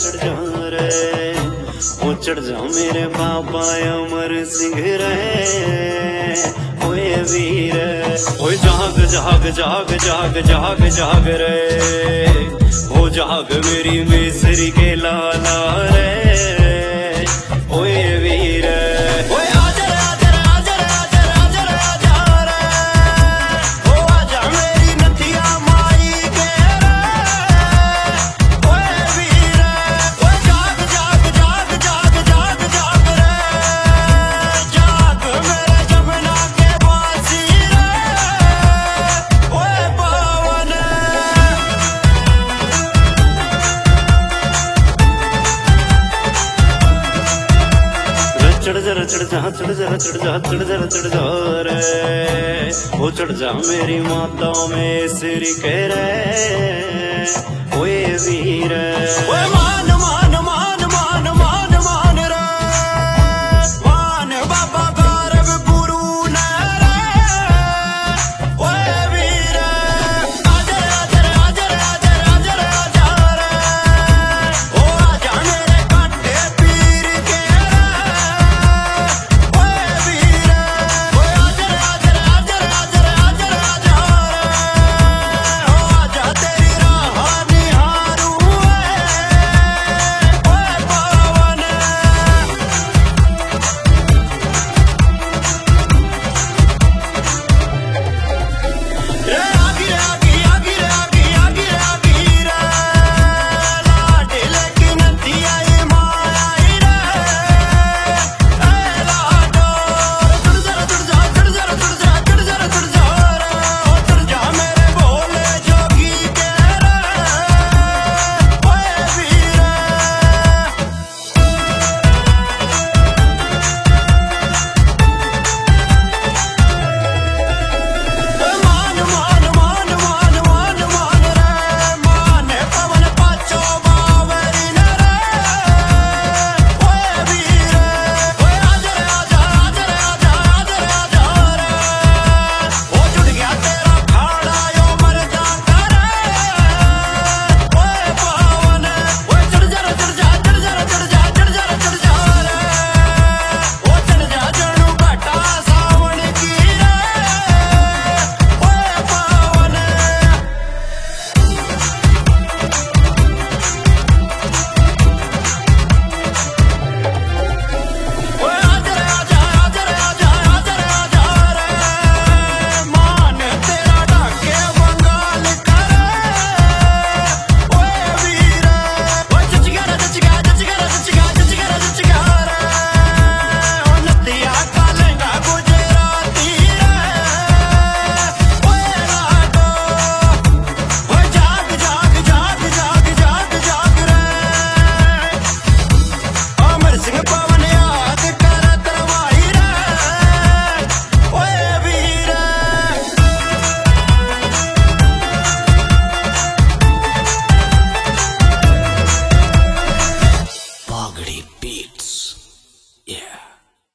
चढ़ जा रे, ओ चढ़ जा मेरे बाबा अमर सिंह रे, ओए वीर ओए जाग जाग जाग जाग जाग जाग रे, ओ जाग मेरी मिसरी के लाला रे, ओए वीर ओए आजा आजा आजा आजा आजा आजा रे, ओ आजा मेरी नथिया माई के रे, ओए वीर ओए जाग जाग जाग जाग जाग जाग रे, जाग मेरे जमुना के वासी रे, ओए पावन चढ़ जरा चढ़ जा चढ़ जरा चढ़ जा चढ़ जरा चढ़ जा रे, ओ चढ़ जा मेरी माता में सिर के रे, ओए वीर